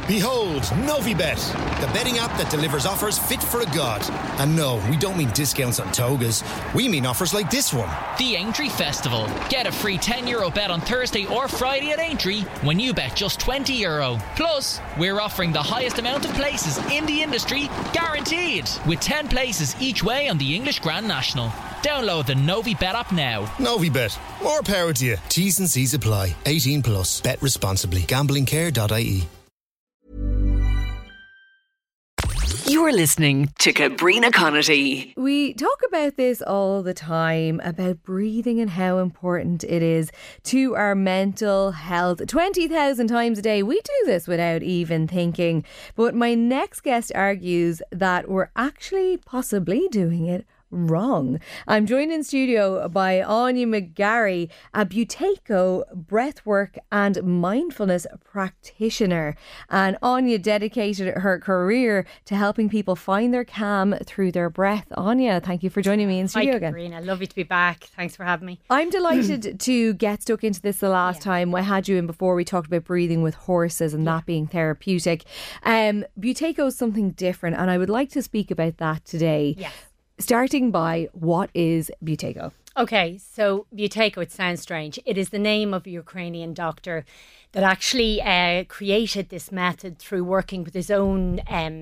Behold, Novibet, the betting app that delivers offers fit for a god. And no, we don't mean discounts on togas. We mean offers like this one. The Aintree Festival. Get a free €10 bet on Thursday or Friday at Aintree when you bet just €20. Plus, we're offering the highest amount of places in the industry, guaranteed, with 10 places each way on the English Grand National. Download the Novibet app now. Novibet. More power to you. T's and C's apply. 18 plus. Bet responsibly. Gamblingcare.ie. You're listening to Cabrina Connolly. We talk about this all the time, about breathing and how important it is to our mental health. 20,000 times a day. We do this without even thinking. But my next guest argues that we're actually possibly doing it wrong. I'm joined in studio by Anya McGarry, a Buteyko breathwork and mindfulness practitioner. And Anya dedicated her career to helping people find their calm through their breath. Anya, thank you for joining me in studio again. Hi, Karina. Lovely to be back. Thanks for having me. I'm delighted to get stuck into this the last time. I had you in before. We talked about breathing with horses and that being therapeutic. Buteyko is something different, and I would like to speak about that today. Yes. Starting by, what is Buteyko? Okay, so Buteyko, it sounds strange. It is the name of a Ukrainian doctor that actually created this method through working with his own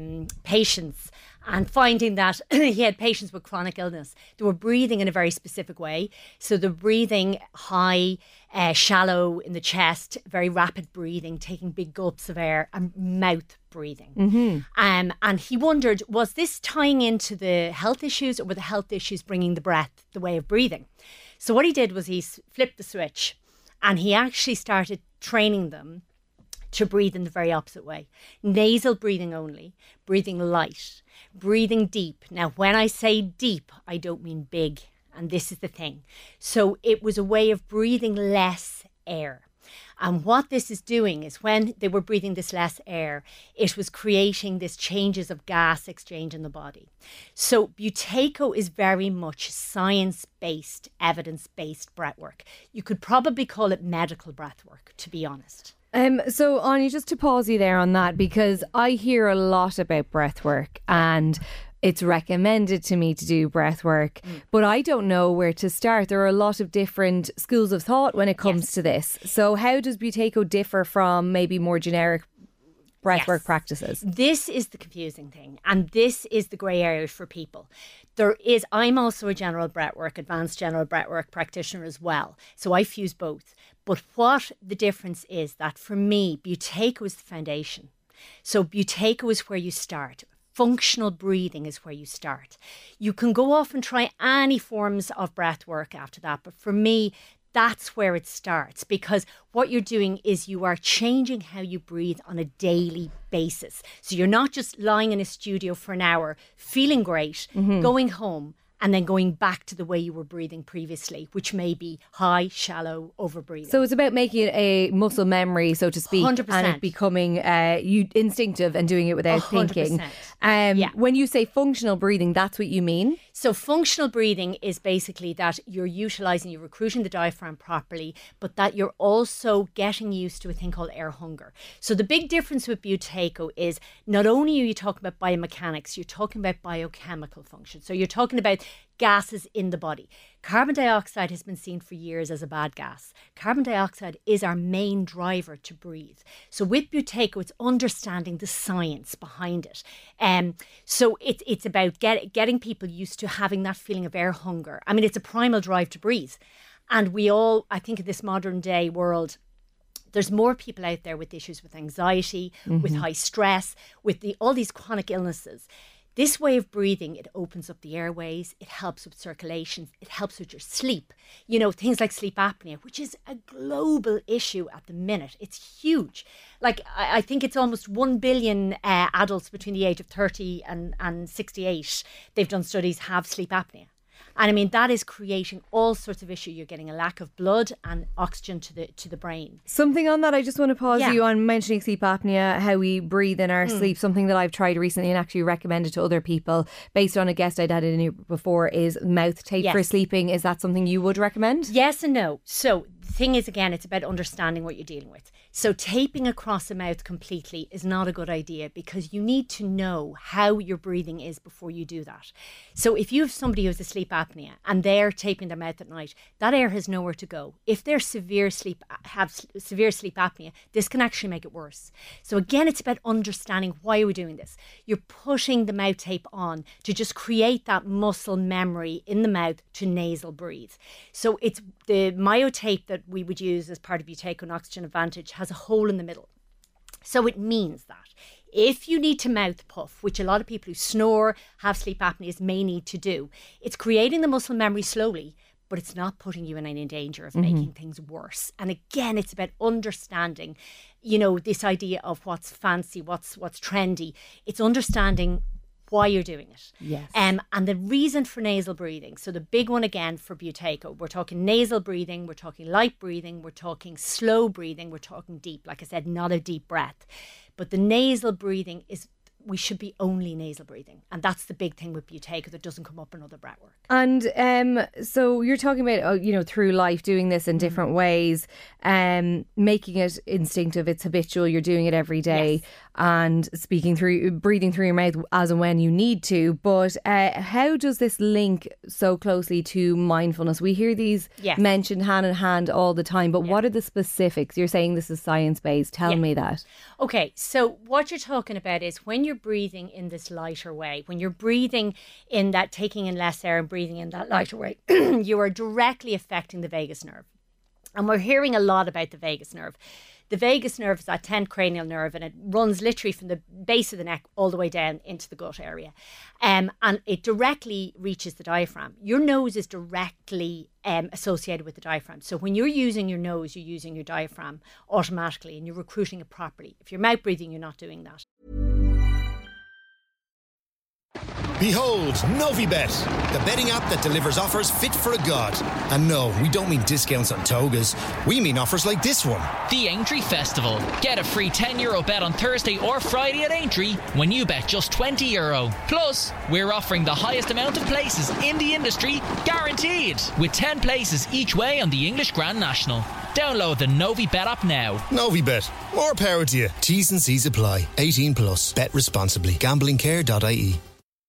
patients and finding that he had patients with chronic illness. They were breathing in a very specific way. So the breathing high, shallow in the chest, very rapid breathing, taking big gulps of air, and mouth breathing. Mm-hmm. And he wondered, was this tying into the health issues, or were the health issues bringing the breath, the way of breathing? So what he did was he flipped the switch, and he actually started training them to breathe in the very opposite way. Nasal breathing only, breathing light, breathing deep. Now, when I say deep, I don't mean big. And this is the thing. So it was a way of breathing less air. And what this is doing is, when they were breathing this less air, it was creating this changes of gas exchange in the body. So Buteyko is very much science-based, evidence-based breathwork. You could probably call it medical breathwork, to be honest. So, Anya, just to pause you there on that, because I hear a lot about breathwork and it's recommended to me to do breath work, but I don't know where to start. There are a lot of different schools of thought when it comes to this. So how does Buteyko differ from maybe more generic breathwork practices? This is the confusing thing, and this is the grey area for people. I'm also a general breathwork, advanced general breathwork practitioner as well. So I fuse both. But what the difference is that for me, Buteyko is the foundation. So Buteyko is where you start. Functional breathing is where you start. You can go off and try any forms of breath work after that. But for me, that's where it starts, because what you're doing is you are changing how you breathe on a daily basis. So you're not just lying in a studio for an hour, feeling great, going home, and then going back to the way you were breathing previously, which may be high, shallow, over breathing. So it's about making it a muscle memory, so to speak, 100%. and it becoming instinctive and doing it without 100%. thinking. When you say functional breathing, that's what you mean? So functional breathing is basically that you're utilising, you're recruiting the diaphragm properly, but that you're also getting used to a thing called air hunger. So the big difference with Buteyko is not only are you talking about biomechanics, you're talking about biochemical function. So you're talking about gases in the body. Carbon dioxide has been seen for years as a bad gas. Carbon dioxide is our main driver to breathe. So with Buteyko, it's understanding the science behind it. So it's about getting people used to having that feeling of air hunger. I mean, it's a primal drive to breathe. And we all, I think in this modern day world, there's more people out there with issues with anxiety, with high stress, with all these chronic illnesses. This way of breathing, it opens up the airways, it helps with circulation, it helps with your sleep. You know, things like sleep apnea, which is a global issue at the minute. It's huge. Like, I think it's almost 1 billion adults between the age of 30 and 68, they've done studies, have sleep apnea. And I mean, that is creating all sorts of issues. You're getting a lack of blood and oxygen to the brain. Something on that, I just want to pause you on mentioning sleep apnea, how we breathe in our sleep. Something that I've tried recently and actually recommended to other people based on a guest I'd had in here before is mouth tape for sleeping. Is that something you would recommend? Yes and no. So the thing is, again, it's about understanding what you're dealing with. So taping across the mouth completely is not a good idea, because you need to know how your breathing is before you do that. So if you have somebody who has a sleep apnea and they're taping their mouth at night, that air has nowhere to go. If they're have severe sleep apnea, this can actually make it worse. So again, it's about understanding, why are we doing this? You're putting the mouth tape on to just create that muscle memory in the mouth to nasal breathe. So it's the myotape that we would use as part of Buteyko and Oxygen Advantage has a hole in the middle. So it means that if you need to mouth puff, which a lot of people who snore, have sleep apneas may need to do, it's creating the muscle memory slowly, but it's not putting you in any danger of making things worse. And again, it's about understanding, this idea of what's fancy, what's trendy. It's understanding why you're doing it. Yes. And the reason for nasal breathing. So the big one again for Buteyko, we're talking nasal breathing, we're talking light breathing, we're talking slow breathing, we're talking deep. Like I said, not a deep breath. But the nasal breathing is, we should be only nasal breathing. And that's the big thing with Buteyko that doesn't come up in other breath work. And so you're talking about, through life, doing this in different ways, making it instinctive, it's habitual, you're doing it every day. Yes. And breathing through your mouth as and when you need to. But how does this link so closely to mindfulness? We hear these mentioned hand in hand all the time, but what are the specifics? You're saying this is science-based. Tell me that. Okay, so what you're talking about is when you're breathing in this lighter way, when you're breathing in that, taking in less air and breathing in that lighter way, you are directly affecting the vagus nerve. And we're hearing a lot about the vagus nerve. The vagus nerve is that 10th cranial nerve, and it runs literally from the base of the neck all the way down into the gut area. And it directly reaches the diaphragm. Your nose is directly associated with the diaphragm. So when you're using your nose, you're using your diaphragm automatically, and you're recruiting it properly. If you're mouth breathing, you're not doing that. Behold, Novibet, the betting app that delivers offers fit for a god. And no, we don't mean discounts on togas. We mean offers like this one. The Aintree Festival. Get a free €10 bet on Thursday or Friday at Aintree when you bet just €20. Plus, we're offering the highest amount of places in the industry, guaranteed, with 10 places each way on the English Grand National. Download the Novibet app now. Novibet, more power to you. T's and C's apply. 18 plus. Bet responsibly. Gamblingcare.ie.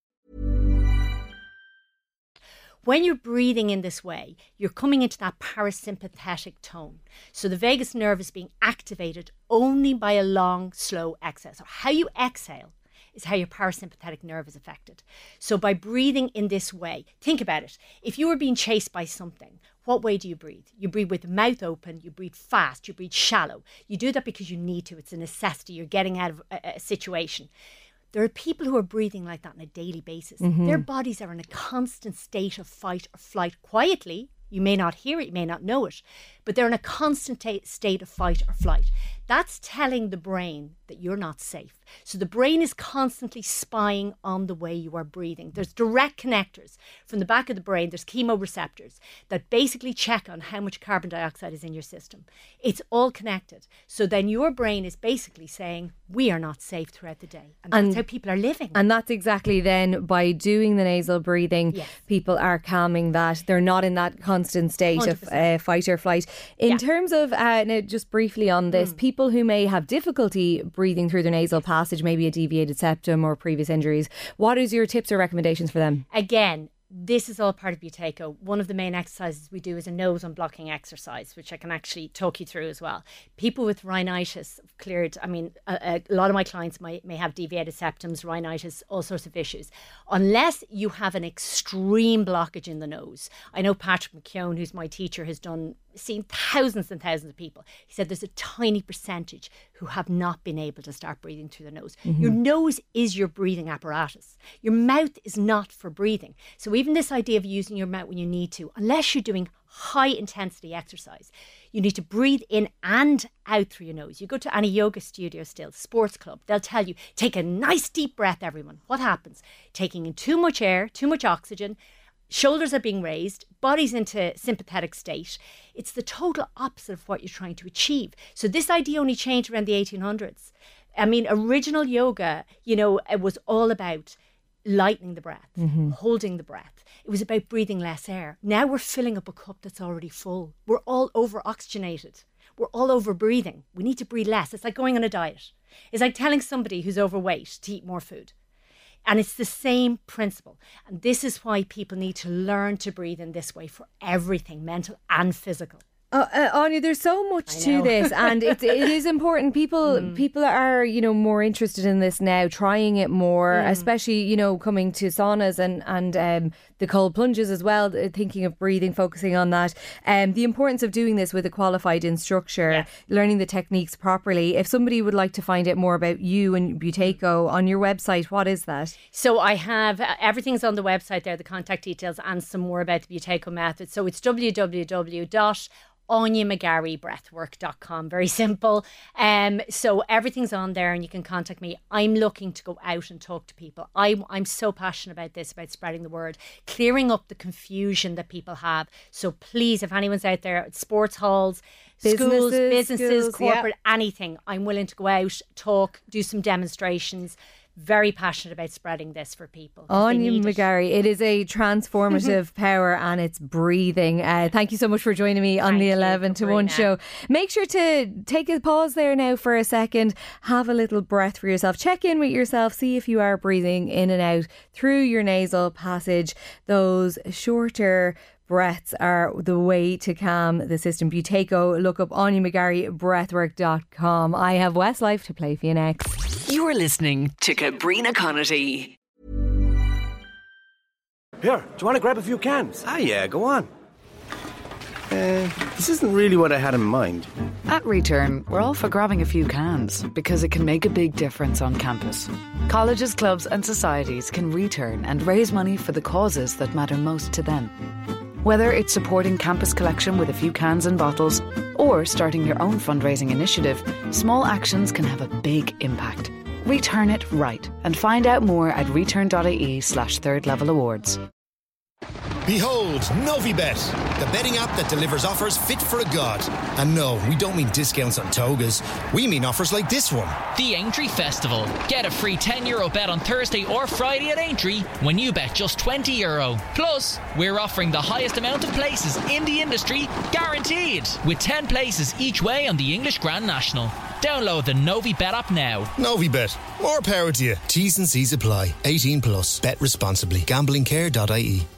When you're breathing in this way, you're coming into that parasympathetic tone. So the vagus nerve is being activated only by a long, slow exhale. So how you exhale is how your parasympathetic nerve is affected. So by breathing in this way, think about it. If you were being chased by something, what way do you breathe? You breathe with the mouth open, you breathe fast, you breathe shallow. You do that because you need to. It's a necessity. You're getting out of a situation. There are people who are breathing like that on a daily basis. Their bodies are in a constant state of fight or flight quietly. You may not hear it, you may not know it, but they're in a constant state of fight or flight. That's telling the brain that you're not safe. So the brain is constantly spying on the way you are breathing. There's direct connectors from the back of the brain. There's chemoreceptors that basically check on how much carbon dioxide is in your system. It's all connected. So then your brain is basically saying, we are not safe throughout the day. And that's how people are living. And that's exactly then, by doing the nasal breathing, people are calming that. They're not in that constant state 100%. Of fight or flight. In terms of, now just briefly on this, people who may have difficulty breathing through their nasal passage, maybe a deviated septum or previous injuries, what is your tips or recommendations for them? Again, this is all part of Buteyko. One of the main exercises we do is a nose unblocking exercise, which I can actually talk you through as well. People with rhinitis cleared, a lot of my clients may have deviated septums, rhinitis, all sorts of issues. Unless you have an extreme blockage in the nose. I know Patrick McKeown, who's my teacher, has seen thousands and thousands of people. He said there's a tiny percentage who have not been able to start breathing through their nose. Your nose is your breathing apparatus. Your mouth is not for breathing. So even this idea of using your mouth when you need to, unless you're doing high intensity exercise, you need to breathe in and out through your nose. You go to any yoga studio still, sports club, they'll tell you, take a nice deep breath, everyone. What happens? Taking in too much air, too much oxygen, shoulders are being raised, body's into sympathetic state. It's the total opposite of what you're trying to achieve. So this idea only changed around the 1800s. Original yoga, it was all about lightening the breath, holding the breath. It was about breathing less air. Now we're filling up a cup that's already full. We're all over oxygenated. we're all over breathing. We need to breathe less. It's like going on a diet. It's like telling somebody who's overweight to eat more food. And it's the same principle. And this is why people need to learn to breathe in this way for everything, mental and physical. Anya, there's so much to this, and it is important. People are, more interested in this now, trying it more, especially, coming to saunas and the cold plunges as well, thinking of breathing, focusing on that. The importance of doing this with a qualified instructor, learning the techniques properly. If somebody would like to find out more about you and Buteyko on your website, what is that? So I have, everything's on the website there, the contact details and some more about the Buteyko method. So it's www.AnyaMcGarryBreathwork.com. Very simple. So everything's on there and you can contact me. I'm looking to go out and talk to people. I'm so passionate about this, about spreading the word, clearing up the confusion that people have. So please, if anyone's out there at sports halls, businesses, corporate, anything, I'm willing to go out, talk, do some demonstrations. Very passionate about spreading this for people. Anya McGarry, it is a transformative power and it's breathing. Thank you so much for joining me on the 11 to 1 show. Make sure to take a pause there now for a second. Have a little breath for yourself. Check in with yourself. See if you are breathing in and out through your nasal passage. Those shorter breaths are the way to calm the system. Buteyko, look up AnyaMcGarryBreathwork.com. I have Westlife to play for you next. You're listening to Cabrina Connolly. Here, do you want to grab a few cans? Ah, yeah, go on. This isn't really what I had in mind. At Return, we're all for grabbing a few cans because it can make a big difference on campus. Colleges, clubs and societies can return and raise money for the causes that matter most to them. Whether it's supporting Campus Collection with a few cans and bottles or starting your own fundraising initiative, small actions can have a big impact. Return it right and find out more at return.ie/third level awards. Behold, Novibet, the betting app that delivers offers fit for a god. And no, we don't mean discounts on togas. We mean offers like this one. The Aintree Festival. Get a free €10 bet on Thursday or Friday at Aintree when you bet just €20. Plus, we're offering the highest amount of places in the industry, guaranteed, with 10 places each way on the English Grand National. Download the Novibet app now. Novibet, more power to you. T's and C's apply. 18 plus. Bet responsibly. Gamblingcare.ie.